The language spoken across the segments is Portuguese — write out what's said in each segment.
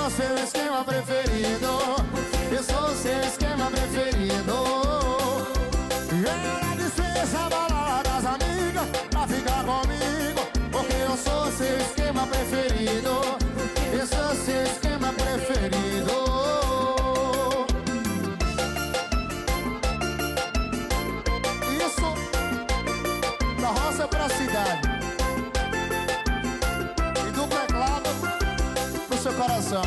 sou seu esquema preferido. Eu sou seu esquema preferido. Ela dispensa a balada das amigas pra ficar comigo, porque eu sou seu esquema preferido. Eu sou seu esquema preferido. Isso da roça pra cidade e do teclado pro seu coração.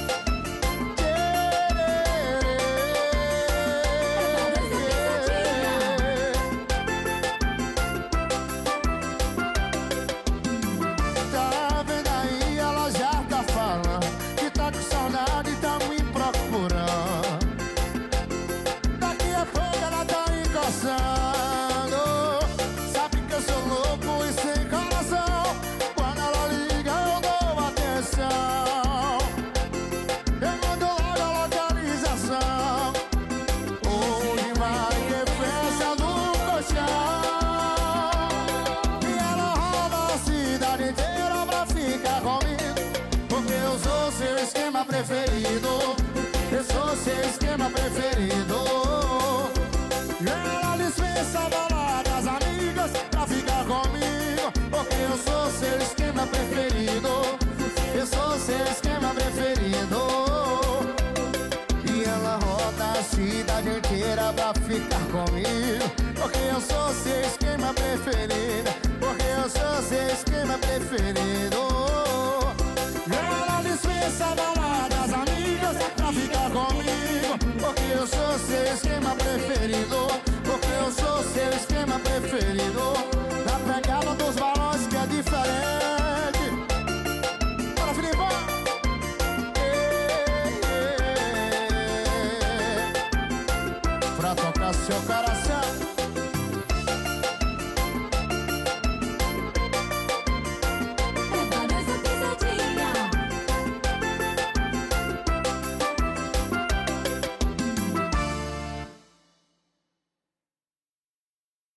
Que tá com saudade e tá me procurando. Daqui a pouco ela tá encostando. Sabe que eu sou louco e sem coração. Quando ela liga eu dou atenção. Eu mando logo a localização. Onde vai que festa do colchão. E ela roda a cidade inteira pra ficar comigo, porque eu sou seu esquema preferido. Eu sou seu esquema preferido. Ela dispensa a balada das amigas pra ficar comigo, porque eu sou seu esquema preferido. Eu sou seu esquema preferido. E ela roda a cidade inteira pra ficar comigo, porque eu sou seu esquema preferido. Porque eu sou seu esquema preferido. Ela dispensa a balada das amigas pra ficar comigo, porque eu sou seu esquema preferido. Porque eu sou seu esquema preferido. Na pegada dos balões que é diferente. Bora, Filipão! Pra tocar seu coração.